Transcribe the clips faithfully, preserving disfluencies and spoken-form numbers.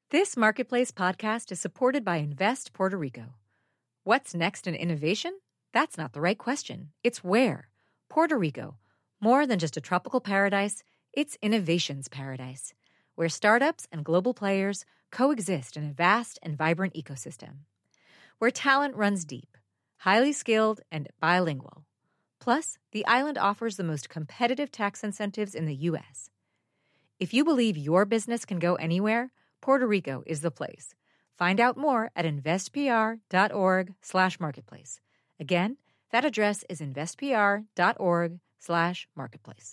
This Marketplace podcast is supported by Invest Puerto Rico. What's next in innovation? That's not the right question. It's where. Puerto Rico. More than just a tropical paradise, it's innovation's paradise, where startups and global players coexist in a vast and vibrant ecosystem. Where talent runs deep, highly skilled, and bilingual. Plus, the island offers the most competitive tax incentives in the U S. If you believe your business can go anywhere, Puerto Rico is the place. Find out more at investpr.org slash marketplace. Again, that address is investpr.org slash marketplace.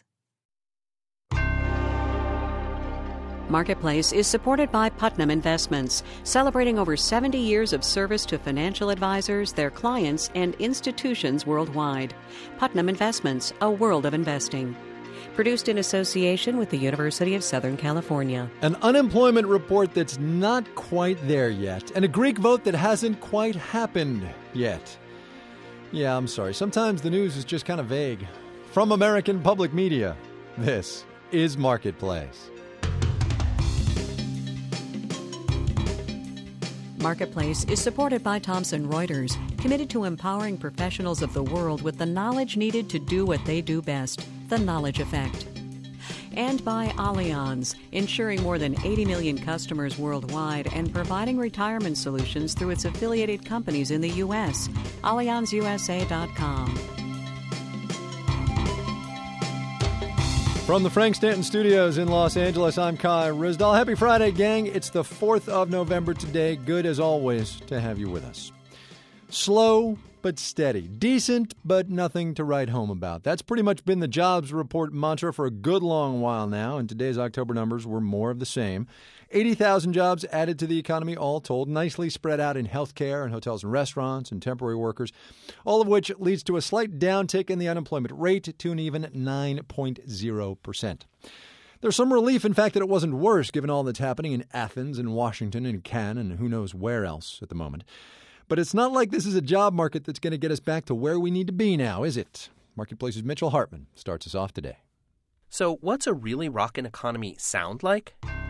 Marketplace is supported by Putnam Investments, celebrating over seventy years of service to financial advisors, their clients, and institutions worldwide. Putnam Investments, a world of investing. Produced in association with the University of Southern California. An unemployment report that's not quite there yet, and a Greek vote that hasn't quite happened yet. Yeah, I'm sorry. Sometimes the news is just kind of vague. From American Public Media, this is Marketplace. Marketplace is supported by Thomson Reuters, committed to empowering professionals of the world with the knowledge needed to do what they do best, the knowledge effect. And by Allianz, ensuring more than eighty million customers worldwide and providing retirement solutions through its affiliated companies in the U S. Allianz U S A dot com. From the Frank Stanton Studios in Los Angeles, I'm Kai Ryssdal. Happy Friday, gang. It's the fourth of November today. Good, as always, to have you with us. Slow but steady. Decent, but nothing to write home about. That's pretty much been the jobs report mantra for a good long while now, and today's October numbers were more of the same. eighty thousand jobs added to the economy, all told, nicely spread out in healthcare and hotels and restaurants and temporary workers, all of which leads to a slight downtick in the unemployment rate to an even nine point zero percent. There's some relief, in fact, that it wasn't worse given all that's happening in Athens and Washington and Cannes and who knows where else at the moment. But it's not like this is a job market that's going to get us back to where we need to be now, is it? Marketplace's Mitchell Hartman starts us off today. So what's a really rockin' economy sound like?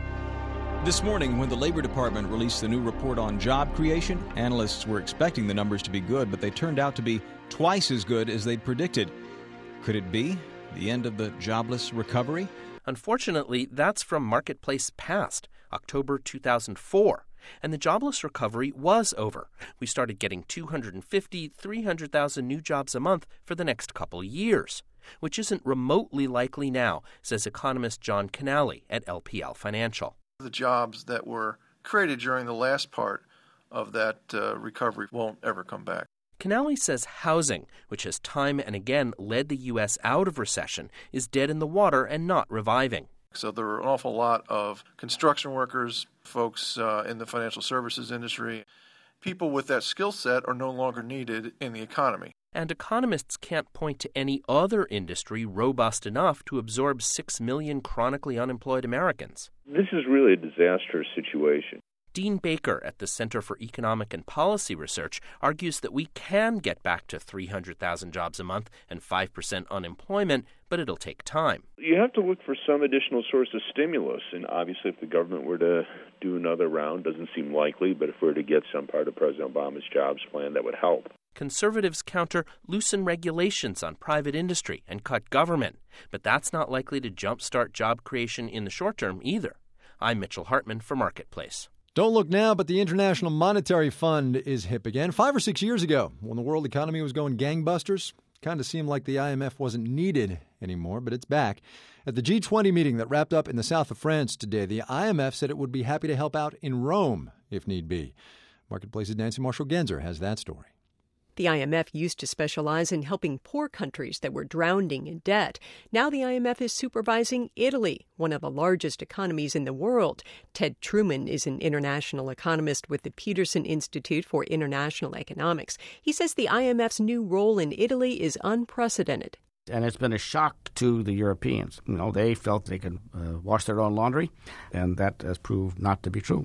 This morning, when the Labor Department released the new report on job creation, analysts were expecting the numbers to be good, but they turned out to be twice as good as they'd predicted. Could it be the end of the jobless recovery? Unfortunately, that's from Marketplace past, October two thousand four. And the jobless recovery was over. We started getting two hundred fifty, three hundred thousand new jobs a month for the next couple years, which isn't remotely likely now, says economist John Canale at L P L Financial. The jobs that were created during the last part of that uh, recovery won't ever come back. Canale says housing, which has time and again led the U S out of recession, is dead in the water and not reviving. So there are an awful lot of construction workers, folks uh, in the financial services industry. People with that skill set are no longer needed in the economy. And economists can't point to any other industry robust enough to absorb six million chronically unemployed Americans. This is really a disastrous situation. Dean Baker at the Center for Economic and Policy Research argues that we can get back to three hundred thousand jobs a month and five percent unemployment, but it'll take time. You have to look for some additional source of stimulus, and obviously if the government were to do another round, doesn't seem likely, but if we were to get some part of President Obama's jobs plan, that would help. Conservatives counter loosen regulations on private industry and cut government, but that's not likely to jumpstart job creation in the short term either. I'm Mitchell Hartman for Marketplace. Don't look now, but the International Monetary Fund is hip again. Five or six years ago, when the world economy was going gangbusters, kind of seemed like the I M F wasn't needed anymore, but it's back. At the G twenty meeting that wrapped up in the south of France today, the I M F said it would be happy to help out in Rome, if need be. Marketplace's Nancy Marshall-Genzer has that story. The I M F used to specialize in helping poor countries that were drowning in debt. Now the I M F is supervising Italy, one of the largest economies in the world. Ted Truman is an international economist with the Peterson Institute for International Economics. He says the I M F's new role in Italy is unprecedented. And it's been a shock to the Europeans. You know, they felt they could uh, wash their own laundry, and that has proved not to be true.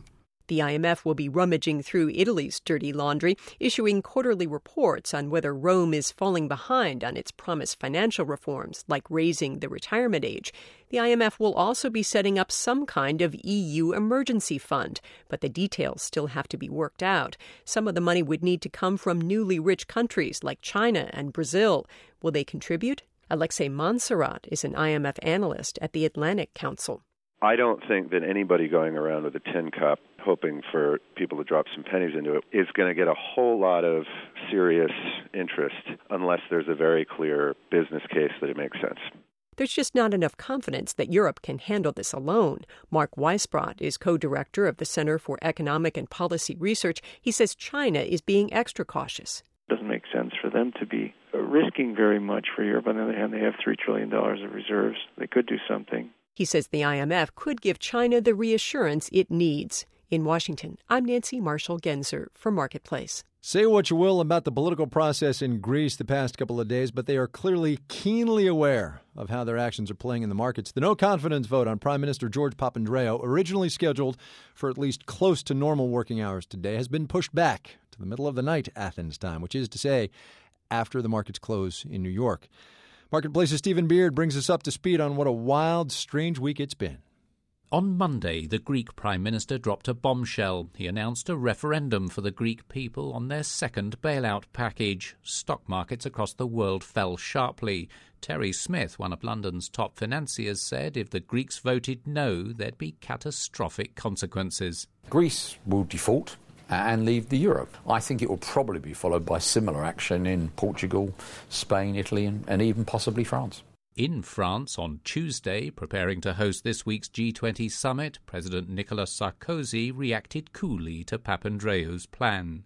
The I M F will be rummaging through Italy's dirty laundry, issuing quarterly reports on whether Rome is falling behind on its promised financial reforms, like raising the retirement age. The I M F will also be setting up some kind of E U emergency fund, but the details still have to be worked out. Some of the money would need to come from newly rich countries like China and Brazil. Will they contribute? Alexei Montserrat is an I M F analyst at the Atlantic Council. I don't think that anybody going around with a tin cup hoping for people to drop some pennies into it is going to get a whole lot of serious interest unless there's a very clear business case that it makes sense. There's just not enough confidence that Europe can handle this alone. Mark Weisbrot is co-director of the Center for Economic and Policy Research. He says China is being extra cautious. It doesn't make sense for them to be risking very much for Europe. On the other hand, they have three trillion dollars of reserves. They could do something. He says the I M F could give China the reassurance it needs. In Washington, I'm Nancy Marshall-Genzer for Marketplace. Say what you will about the political process in Greece the past couple of days, but they are clearly keenly aware of how their actions are playing in the markets. The no-confidence vote on Prime Minister George Papandreou, originally scheduled for at least close to normal working hours today, has been pushed back to the middle of the night Athens time, which is to say after the markets close in New York. Marketplace's Stephen Beard brings us up to speed on what a wild, strange week it's been. On Monday, the Greek Prime Minister dropped a bombshell. He announced a referendum for the Greek people on their second bailout package. Stock markets across the world fell sharply. Terry Smith, one of London's top financiers, said if the Greeks voted no, there'd be catastrophic consequences. Greece will default and leave the euro. I think it will probably be followed by similar action in Portugal, Spain, Italy, and, and even possibly France. In France on Tuesday, preparing to host this week's G twenty summit, President Nicolas Sarkozy reacted coolly to Papandreou's plan.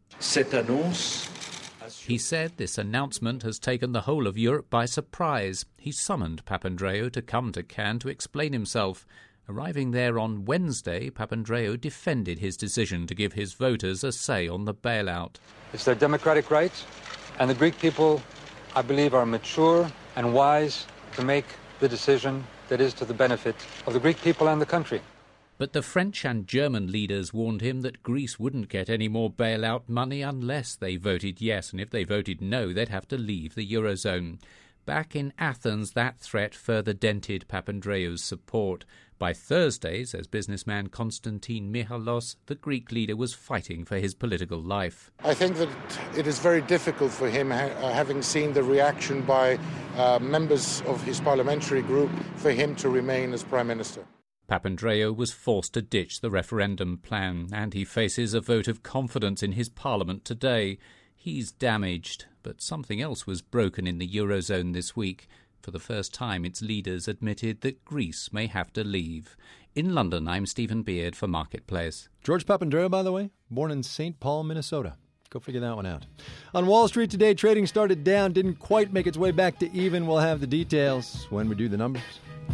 He said this announcement has taken the whole of Europe by surprise. He summoned Papandreou to come to Cannes to explain himself. Arriving there on Wednesday, Papandreou defended his decision to give his voters a say on the bailout. It's their democratic right, and the Greek people, I believe, are mature and wise to make the decision that is to the benefit of the Greek people and the country. But the French and German leaders warned him that Greece wouldn't get any more bailout money unless they voted yes, and if they voted no, they'd have to leave the Eurozone. Back in Athens, that threat further dented Papandreou's support. By Thursday, says businessman Konstantin Michalos, the Greek leader was fighting for his political life. I think that it is very difficult for him, ha- having seen the reaction by uh, members of his parliamentary group, for him to remain as Prime Minister. Papandreou was forced to ditch the referendum plan, and he faces a vote of confidence in his parliament today. He's damaged, but something else was broken in the Eurozone this week. For the first time, its leaders admitted that Greece may have to leave. In London, I'm Stephen Beard for Marketplace. George Papandreou, by the way, born in Saint Paul, Minnesota. Go figure that one out. On Wall Street today, trading started down, didn't quite make its way back to even. We'll have the details when we do the numbers.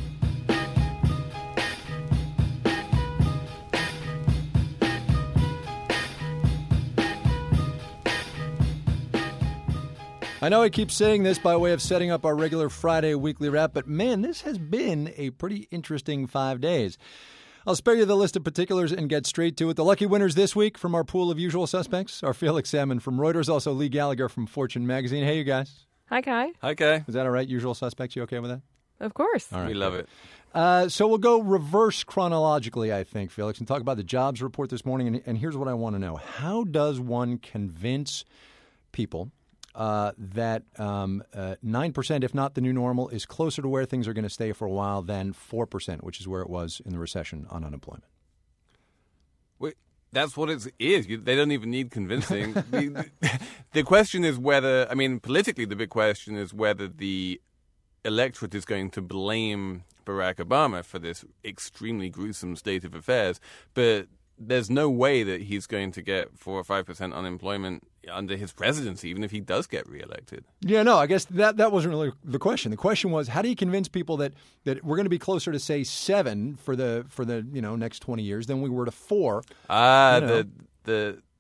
I know I keep saying this by way of setting up our regular Friday weekly wrap, but man, this has been a pretty interesting five days. I'll spare you the list of particulars and get straight to it. The lucky winners this week from our pool of usual suspects are Felix Salmon from Reuters, also Lee Gallagher from Fortune magazine. Hey, you guys. Hi, Kai. Hi, Kai. Is that all right? Usual suspects, you okay with that? Of course. All right. We love it. Uh, so we'll go reverse chronologically, I think, Felix, and talk about the jobs report this morning. And, and here's what I want to know. How does one convince people Uh, that um, uh, nine percent, if not the new normal, is closer to where things are going to stay for a while than four percent, which is where it was in the recession on unemployment? Wait, that's what it is. You, they don't even need convincing. the, the question is whether, I mean, politically, the big question is whether the electorate is going to blame Barack Obama for this extremely gruesome state of affairs. But there's no way that he's going to get four or five percent unemployment under his presidency, even if he does get reelected. Yeah, no, I guess that that wasn't really the question. The question was, how do you convince people that, that we're going to be closer to, say, seven for the for the you know next twenty years than we were to four? Ah, you know. the the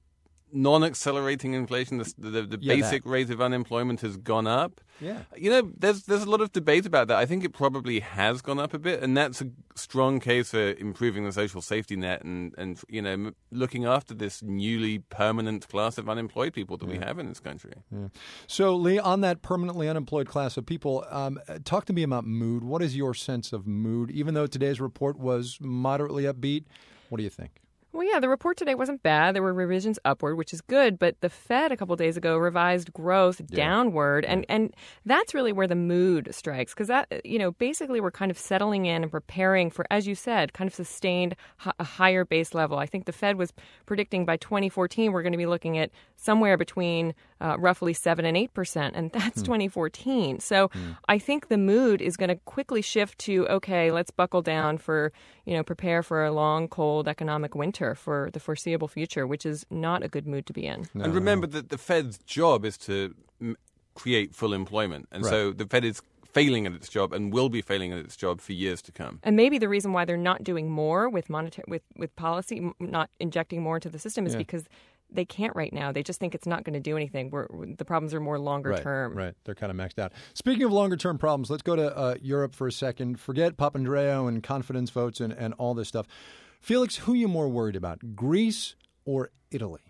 non-accelerating inflation, the, the, the Yeah, basic that. rate of unemployment has gone up. Yeah. You know, there's there's a lot of debate about that. I think it probably has gone up a bit, and that's a strong case for improving the social safety net and, and you know, m- looking after this newly permanent class of unemployed people that Yeah. we have in this country. Yeah. So, Lee, on that permanently unemployed class of people, um, talk to me about mood. What is your sense of mood? Even though today's report was moderately upbeat, what do you think? Well, yeah, the report today wasn't bad. There were revisions upward, which is good. But the Fed a couple days ago revised growth Yeah. downward. And, and that's really where the mood strikes, because that, you know, basically we're kind of settling in and preparing for, as you said, kind of sustained h- a higher base level. I think the Fed was predicting by twenty fourteen we're going to be looking at somewhere between uh, roughly seven and eight percent. And that's Hmm. twenty fourteen. So I think the mood is going to quickly shift to, OK, let's buckle down for, you know, prepare for a long, cold economic winter for the foreseeable future, which is not a good mood to be in. And remember that the Fed's job is to m- create full employment. And Right. so the Fed is failing at its job and will be failing at its job for years to come. And maybe the reason why they're not doing more with monetary with, with policy, m- not injecting more into the system, is Yeah. because they can't right now. They just think it's not going to do anything. We're, the problems are more longer right, term. Right. They're kind of maxed out. Speaking of longer term problems, let's go to uh, Europe for a second. Forget Papandreou and confidence votes and, and all this stuff. Felix, who are you more worried about, Greece or Italy?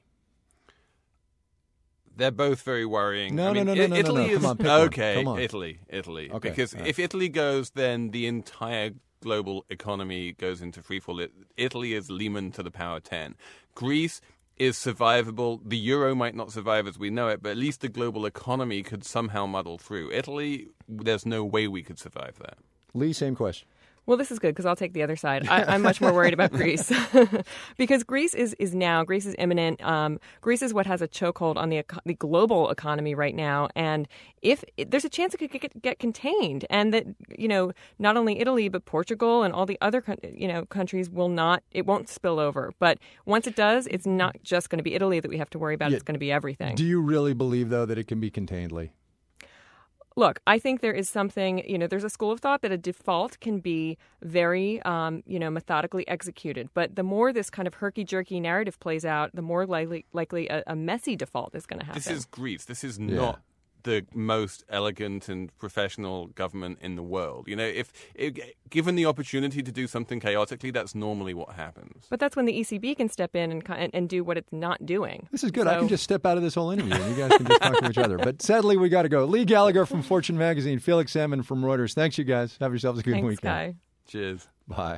They're both very worrying. No, I mean, no, no, I- no, no, Italy no. is Come on, pick one. okay. Come on. Italy, Italy. Okay, Because all right. if Italy goes, then the entire global economy goes into freefall. It, Italy is Lehman to the power ten. Greece is survivable. The euro might not survive as we know it, but at least the global economy could somehow muddle through. Italy, there's no way we could survive that. Lee, same question. Well, this is good because I'll take the other side. I, I'm much more worried about Greece because Greece is, is now, Greece is imminent. Um, Greece is what has a chokehold on the eco- the global economy right now. And if there's a chance it could get, get contained, and that, you know, not only Italy, but Portugal and all the other, you know, countries will not, it won't spill over. But once it does, it's not just going to be Italy that we have to worry about. Yeah. It's going to be everything. Do you really believe, though, that it can be contained, Lee? Look, I think there is something, you know, there's a school of thought that a default can be very, um, you know, methodically executed. But the more this kind of herky-jerky narrative plays out, the more likely likely a, a messy default is going to happen. This is Greece. This is Yeah. not the most elegant and professional government in the world. You know, if, if given the opportunity to do something chaotically, that's normally what happens. But that's when the E C B can step in and and, and do what it's not doing. This is good. So, I can just step out of this whole interview and you guys can just talk to each other. But sadly, we got to go. Lee Gallagher from Fortune Magazine, Felix Salmon from Reuters. Thanks, you guys. Have yourselves a good Thanks, weekend. Guy. Cheers. Bye.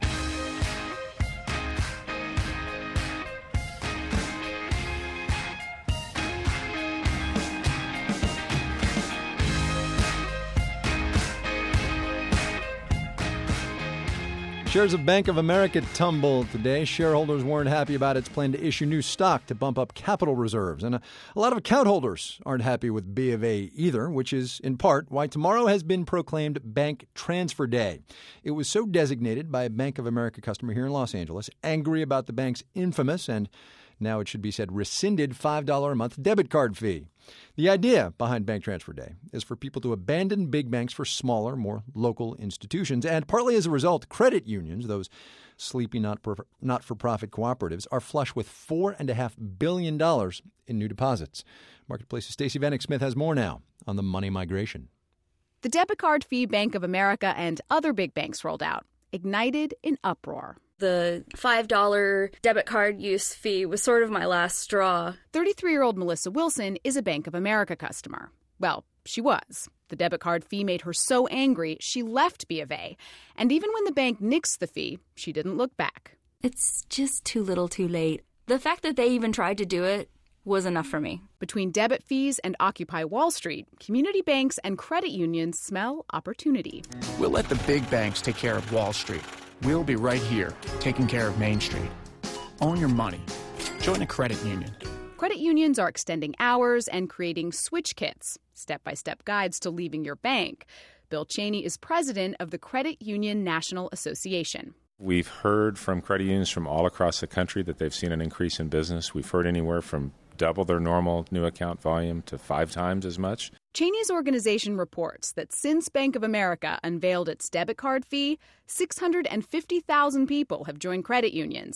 Shares of Bank of America tumbled today. Shareholders weren't happy about its plan to issue new stock to bump up capital reserves. And a, a lot of account holders aren't happy with B of A either, which is in part why tomorrow has been proclaimed Bank Transfer Day. It was so designated by a Bank of America customer here in Los Angeles, angry about the bank's infamous and now it should be said rescinded five dollars a month debit card fee. The idea behind Bank Transfer Day is for people to abandon big banks for smaller, more local institutions. And partly as a result, credit unions, those sleepy not-for-profit cooperatives, are flush with four point five billion dollars in new deposits. Marketplace's Stacey Vanek Smith has more now on the money migration. The debit card fee Bank of America and other big banks rolled out ignited an uproar. The five dollars debit card use fee was sort of my last straw. thirty-three-year-old Melissa Wilson is a Bank of America customer. Well, she was. The debit card fee made her so angry, she left B of A. And even when the bank nixed the fee, she didn't look back. It's just too little too late. The fact that they even tried to do it was enough for me. Between debit fees and Occupy Wall Street, community banks and credit unions smell opportunity. We'll let the big banks take care of Wall Street. We'll be right here, taking care of Main Street. Own your money. Join a credit union. Credit unions are extending hours and creating switch kits, step-by-step guides to leaving your bank. Bill Cheney is president of the Credit Union National Association. We've heard from credit unions from all across the country that they've seen an increase in business. We've heard anywhere from double their normal new account volume to five times as much. Cheney's organization reports that since Bank of America unveiled its debit card fee, six hundred fifty thousand people have joined credit unions.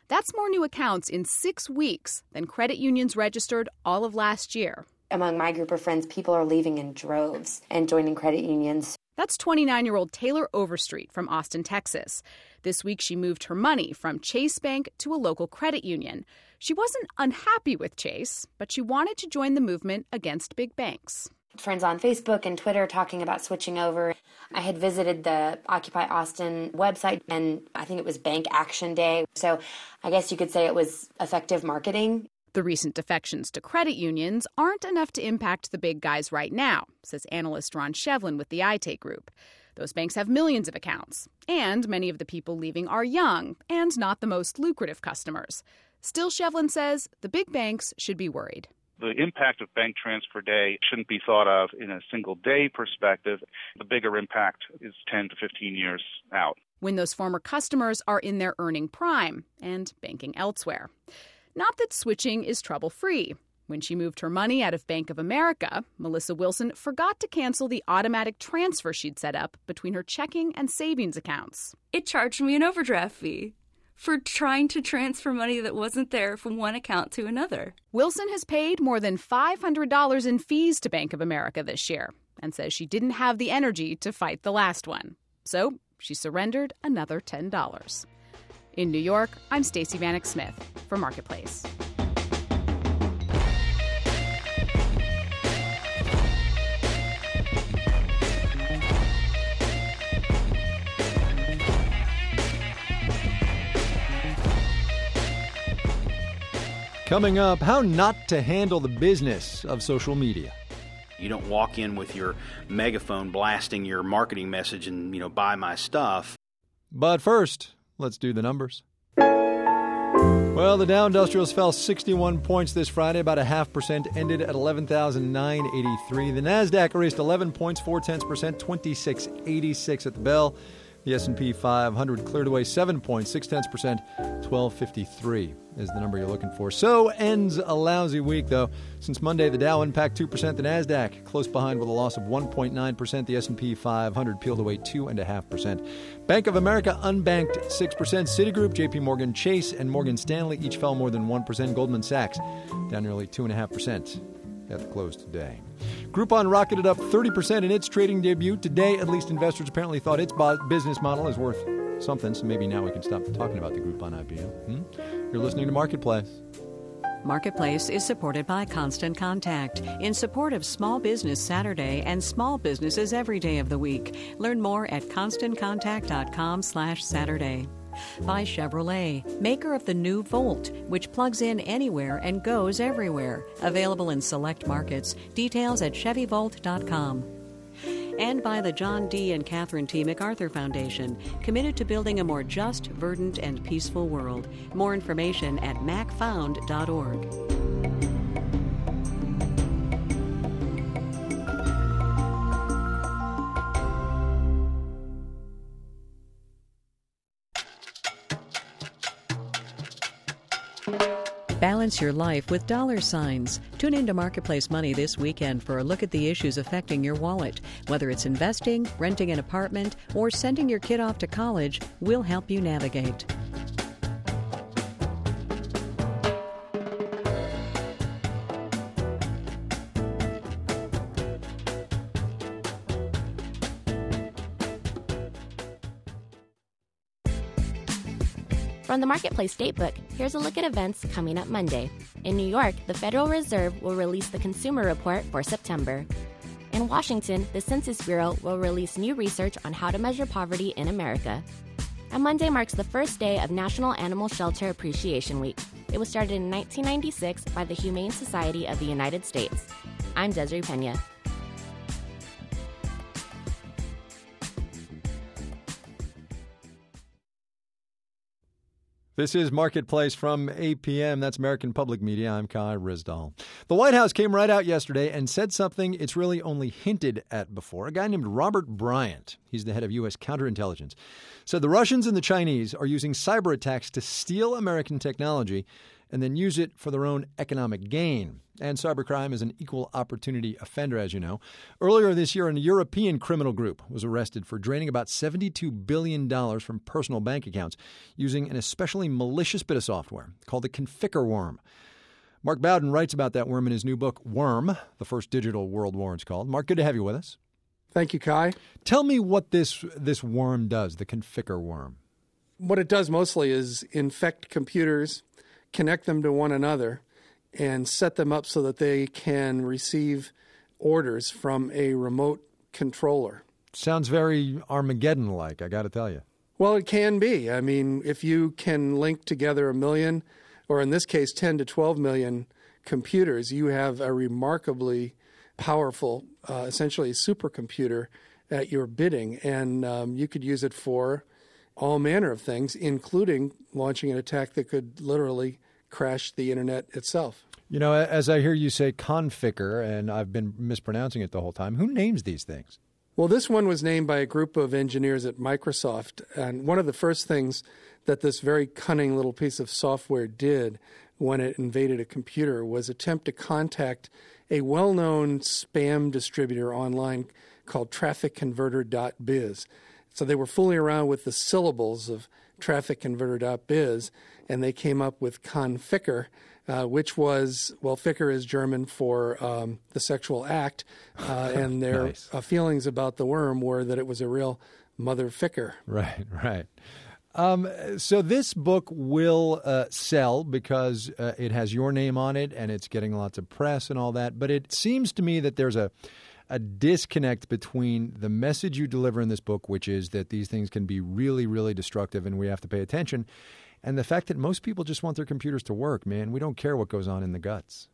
That's more new accounts in six weeks than credit unions registered all of last year. Among my group of friends, people are leaving in droves and joining credit unions. That's twenty-nine-year-old Taylor Overstreet from Austin, Texas. This week, she moved her money from Chase Bank to a local credit union. She wasn't unhappy with Chase, but she wanted to join the movement against big banks. Friends on Facebook and Twitter talking about switching over. I had visited the Occupy Austin website, and I think it was Bank Action Day. So I guess you could say it was effective marketing. The recent defections to credit unions aren't enough to impact the big guys right now, says analyst Ron Shevlin with the I T A Group. Those banks have millions of accounts, and many of the people leaving are young and not the most lucrative customers. Still, Shevlin says the big banks should be worried. The impact of bank transfer day shouldn't be thought of in a single day perspective. The bigger impact is ten to fifteen years out. When those former customers are in their earning prime and banking elsewhere. Not that switching is trouble-free. When she moved her money out of Bank of America, Melissa Wilson forgot to cancel the automatic transfer she'd set up between her checking and savings accounts. It charged me an overdraft fee for trying to transfer money that wasn't there from one account to another. Wilson has paid more than five hundred dollars in fees to Bank of America this year and says she didn't have the energy to fight the last one. So she surrendered another ten dollars. In New York, I'm Stacey Vanek Smith for Marketplace. Coming up, how not to handle the business of social media. You don't walk in with your megaphone blasting your marketing message and, you know, buy my stuff. But first, let's do the numbers. Well, the Dow Industrials fell sixty-one points this Friday, about a half percent, ended at eleven thousand nine hundred eighty-three. The Nasdaq erased eleven points, four tenths percent, twenty-six eighty-six at the bell. The S and P five hundred cleared away seven points, six tenths percent, twelve fifty-three is the number you're looking for. So ends a lousy week, though. Since Monday, the Dow impact two percent, the Nasdaq close behind with a loss of one point nine percent. The S and P five hundred peeled away two point five percent. Bank of America unbanked six percent. Citigroup, J P Morgan Chase, and Morgan Stanley each fell more than one percent. Goldman Sachs down nearly two point five percent at the close today. Groupon rocketed up thirty percent in its trading debut. Today, at least investors apparently thought its business model is worth something, so maybe now we can stop talking about the Groupon I P O. Hmm? You're listening to Marketplace. Marketplace is supported by Constant Contact in support of Small Business Saturday and small businesses every day of the week. Learn more at constantcontact.com slash Saturday. By Chevrolet, maker of the new Volt, which plugs in anywhere and goes everywhere. Available in select markets. Details at chevy volt dot com. And by the John D. and Catherine T. MacArthur Foundation, committed to building a more just, verdant, and peaceful world. More information at mac found dot org. Balance your life with dollar signs. Tune into Marketplace Money this weekend for a look at the issues affecting your wallet. Whether it's investing, renting an apartment, or sending your kid off to college, we'll help you navigate. From the Marketplace Datebook, here's a look at events coming up Monday. In New York, the Federal Reserve will release the Consumer Report for September. In Washington, the Census Bureau will release new research on how to measure poverty in America. And Monday marks the first day of National Animal Shelter Appreciation Week. It was started in nineteen ninety-six by the Humane Society of the United States. I'm Desiree Pena. This is Marketplace from A P M. That's American Public Media. I'm Kai Rizdal. The White House came right out yesterday and said something it's really only hinted at before. A guy named Robert Bryant, he's the head of U S counterintelligence, said the Russians and the Chinese are using cyber attacks to steal American technology and then use it for their own economic gain. And cybercrime is an equal opportunity offender, as you know. Earlier this year, a European criminal group was arrested for draining about seventy-two billion dollars from personal bank accounts using an especially malicious bit of software called the Conficker worm. Mark Bowden writes about that worm in his new book, Worm, The First Digital World War, it's called. Mark, good to have you with us. Thank you, Kai. Tell me what this this worm does, the Conficker worm. What it does mostly is infect computers, connect them to one another, and set them up so that they can receive orders from a remote controller. Sounds very Armageddon-like, I got to tell you. Well, it can be. I mean, if you can link together a million, or in this case, ten to twelve million computers, you have a remarkably powerful, uh, essentially supercomputer at your bidding. And um, you could use it for all manner of things, including launching an attack that could literally crash the internet itself. You know, as I hear you say Conficker, and I've been mispronouncing it the whole time, who names these things? Well, this one was named by a group of engineers at Microsoft. And one of the first things that this very cunning little piece of software did when it invaded a computer was attempt to contact a well-known spam distributor online called traffic converter dot biz. So they were fooling around with the syllables of traffic converter dot biz, and they came up with Conficker, uh, which was, well, Ficker is German for um, the sexual act, uh, and their Nice. uh, feelings about the worm were that it was a real mother ficker. Right, right. Um, so this book will uh, sell because uh, it has your name on it and it's getting lots of press and all that. But it seems to me that there's a a disconnect between the message you deliver in this book, which is that these things can be really, really destructive and we have to pay attention, and the fact that most people just want their computers to work, man. We don't care what goes on in the guts.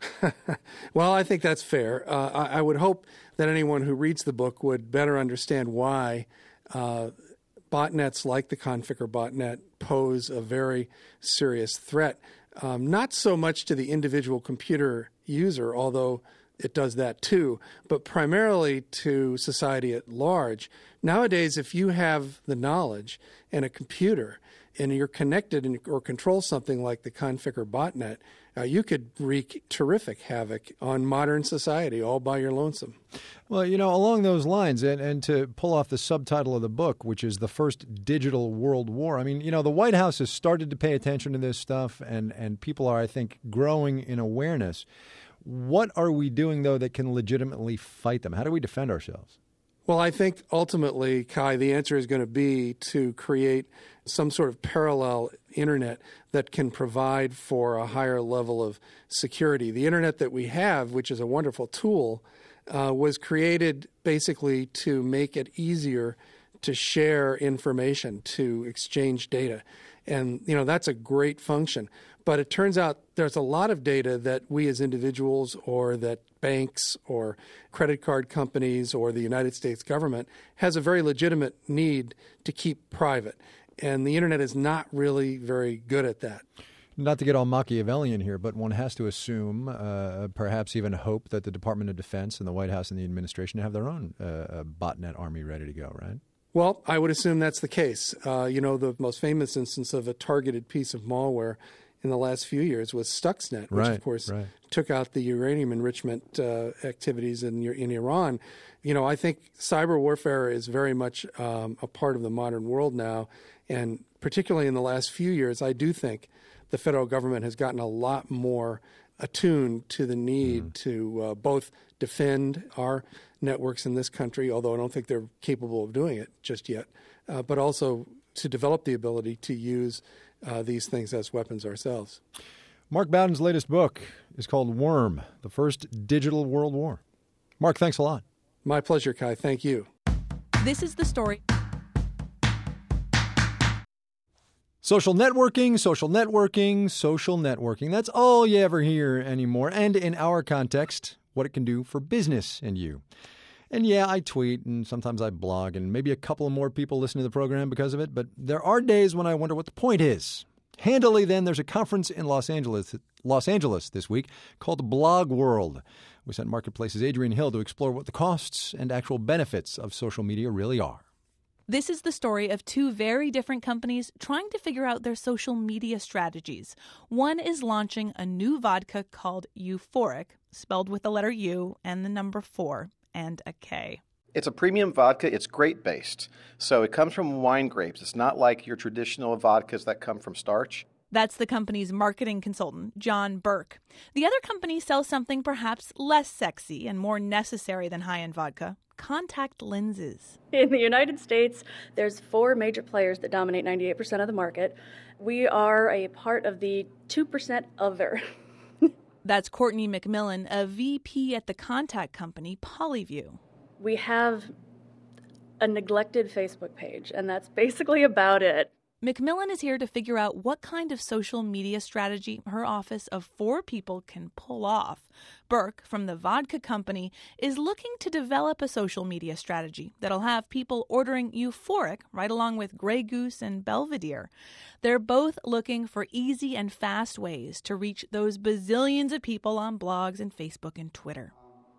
Well, I think that's fair. Uh, I, I would hope that anyone who reads the book would better understand why uh, botnets like the Conficker botnet pose a very serious threat, um, not so much to the individual computer user, although it does that too, but primarily to society at large. Nowadays, if you have the knowledge and a computer and you're connected and, or control something like the Conficker botnet, uh, you could wreak terrific havoc on modern society all by your lonesome. Well, you know, along those lines, and, and to pull off the subtitle of the book, which is The First Digital World War, I mean, you know, the White House has started to pay attention to this stuff, and, and people are, I think, growing in awareness. What are we doing, though, that can legitimately fight them? How do we defend ourselves? Well, I think ultimately, Kai, the answer is going to be to create some sort of parallel internet that can provide for a higher level of security. The internet that we have, which is a wonderful tool, uh, was created basically to make it easier to share information, to exchange data. And, you know, that's a great function. But it turns out there's a lot of data that we as individuals or that banks or credit card companies or the United States government has a very legitimate need to keep private. And the internet is not really very good at that. Not to get all Machiavellian here, but one has to assume, uh, perhaps even hope, that the Department of Defense and the White House and the administration have their own uh, botnet army ready to go, right? Well, I would assume that's the case. Uh, you know, the most famous instance of a targeted piece of malware in the last few years was Stuxnet, which, right, of course, right. took out the uranium enrichment uh, activities in, in Iran. You know, I think cyber warfare is very much um, a part of the modern world now, and particularly in the last few years, I do think the federal government has gotten a lot more attuned to the need mm. to uh, both defend our networks in this country, although I don't think they're capable of doing it just yet, uh, but also to develop the ability to use uh, these things as weapons ourselves. Mark Bowden's latest book is called Worm, The First Digital World War. Mark, thanks a lot. My pleasure, Kai. Thank you. This is the story. Social networking, social networking, social networking. That's all you ever hear anymore. And in our context, what it can do for business and you. And yeah, I tweet and sometimes I blog and maybe a couple of more people listen to the program because of it. But there are days when I wonder what the point is. Handily, then, there's a conference in Los Angeles, Los Angeles this week called Blog World. We sent Marketplace's Adrian Hill to explore what the costs and actual benefits of social media really are. This is the story of two very different companies trying to figure out their social media strategies. One is launching a new vodka called Euphoric, spelled with the letter U and the number four and a K. It's a premium vodka. It's grape-based. So it comes from wine grapes. It's not like your traditional vodkas that come from starch. That's the company's marketing consultant, John Burke. The other company sells something perhaps less sexy and more necessary than high-end vodka: contact lenses. In the United States, there's four major players that dominate ninety-eight percent of the market. We are a part of the two percent other. That's Courtney McMillan, a V P at the contact company Polyview. We have a neglected Facebook page, and that's basically about it. McMillan is here to figure out what kind of social media strategy her office of four people can pull off. Burke, from the vodka company, is looking to develop a social media strategy that'll have people ordering Euphoric right along with Grey Goose and Belvedere. They're both looking for easy and fast ways to reach those bazillions of people on blogs and Facebook and Twitter.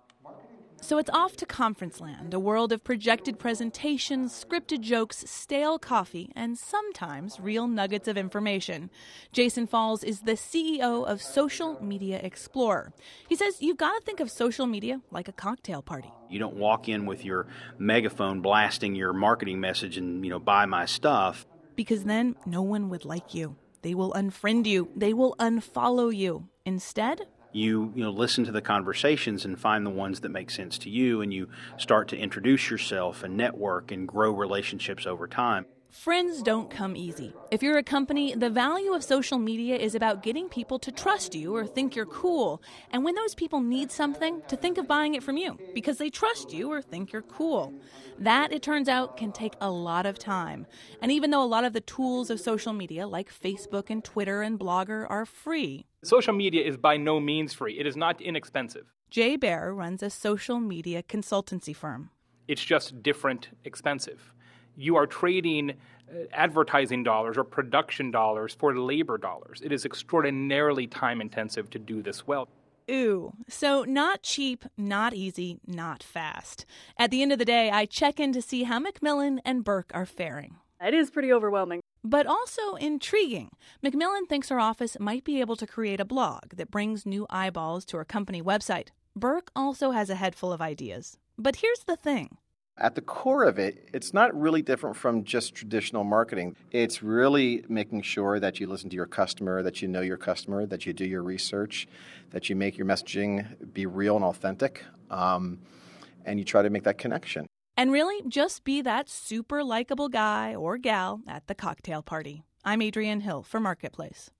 So it's off to conference land, a world of projected presentations, scripted jokes, stale coffee, and sometimes real nuggets of information. Jason Falls is the C E O of Social Media Explorer. He says you've got to think of social media like a cocktail party. You don't walk in with your megaphone blasting your marketing message and, you know, buy my stuff. Because then no one would like you. They will unfriend you. They will unfollow you. Instead, You, you know, listen to the conversations and find the ones that make sense to you, and you start to introduce yourself and network and grow relationships over time. friends don't come easy. If you're a company, the value of social media is about getting people to trust you or think you're cool. And when those people need something, to think of buying it from you because they trust you or think you're cool. That, it turns out, can take a lot of time. And even though a lot of the tools of social media, like Facebook and Twitter and Blogger, are free, social media is by no means free. It is not inexpensive. Jay Baer runs a social media consultancy firm. It's just different expensive. You are trading advertising dollars or production dollars for labor dollars. It is extraordinarily time-intensive to do this well. Ooh, so not cheap, not easy, not fast. At the end of the day, I check in to see how McMillan and Burke are faring. It is pretty overwhelming. But also intriguing. McMillan thinks her office might be able to create a blog that brings new eyeballs to her company website. Burke also has a head full of ideas. But here's the thing. At the core of it, it's not really different from just traditional marketing. It's really making sure that you listen to your customer, that you know your customer, that you do your research, that you make your messaging be real and authentic, um, and you try to make that connection. And really, just be that super likable guy or gal at the cocktail party. I'm Adrienne Hill for Marketplace.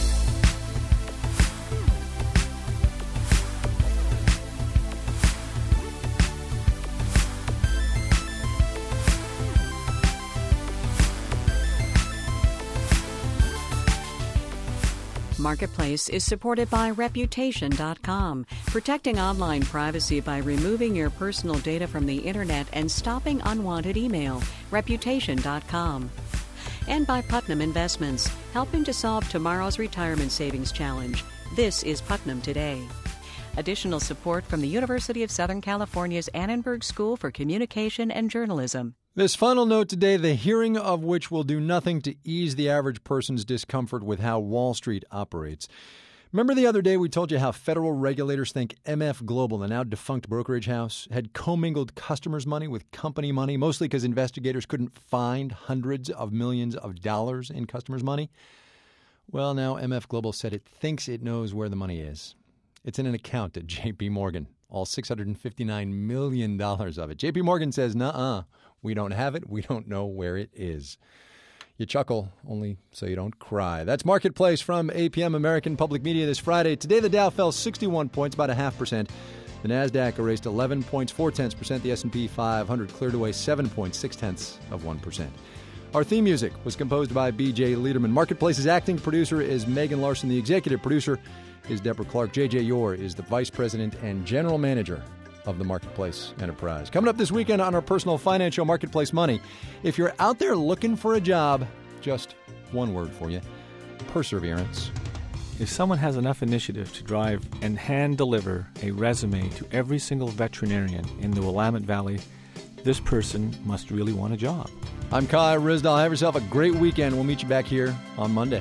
Marketplace is supported by Reputation dot com, protecting online privacy by removing your personal data from the Internet and stopping unwanted email. Reputation dot com. And by Putnam Investments, helping to solve tomorrow's retirement savings challenge. This is Putnam Today. Additional support from the University of Southern California's Annenberg School for Communication and Journalism. This final note today, the hearing of which will do nothing to ease the average person's discomfort with how Wall Street operates. Remember the other day we told you how federal regulators think M F Global, the now defunct brokerage house, had commingled customers' money with company money, mostly because investigators couldn't find hundreds of millions of dollars in customers' money? Well, now M F Global said it thinks it knows where the money is. It's in an account at J P Morgan, all six hundred fifty-nine million dollars of it. J P Morgan says, nuh-uh. We don't have it. We don't know where it is. You chuckle, only so you don't cry. That's Marketplace from A P M American Public Media this Friday. Today, the Dow fell sixty-one points, about a half percent. The NASDAQ erased eleven points, four tenths percent. The S and P five hundred cleared away seven points, six tenths of one percent. Our theme music was composed by B J Liederman. Marketplace's acting producer is Megan Larson. The executive producer is Deborah Clark. J J Yore is the vice president and general manager of the Marketplace Enterprise. Coming up this weekend on our personal finance show, Marketplace Money. If you're out there looking for a job, just one word for you: perseverance. If someone has enough initiative to drive and hand deliver a resume to every single veterinarian in the Willamette Valley, this person must really want a job. I'm Kai Ryssdal. Have yourself a great weekend. We'll meet you back here on Monday.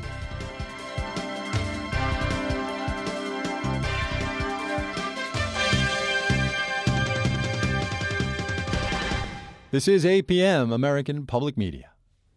This is A P M, American Public Media.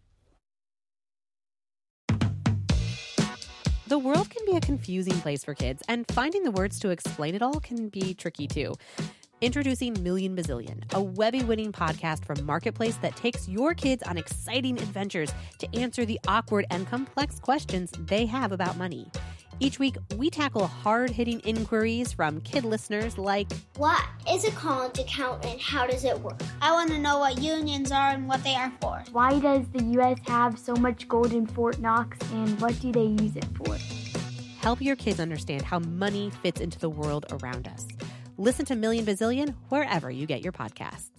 The world can be a confusing place for kids, and finding the words to explain it all can be tricky too. Introducing Million Bazillion, a Webby-winning podcast from Marketplace that takes your kids on exciting adventures to answer the awkward and complex questions they have about money. Each week, we tackle hard-hitting inquiries from kid listeners like, what is a college account and how does it work? I want to know what unions are and what they are for. Why does the U S have so much gold in Fort Knox and what do they use it for? Help your kids understand how money fits into the world around us. Listen to Million Bazillion wherever you get your podcasts.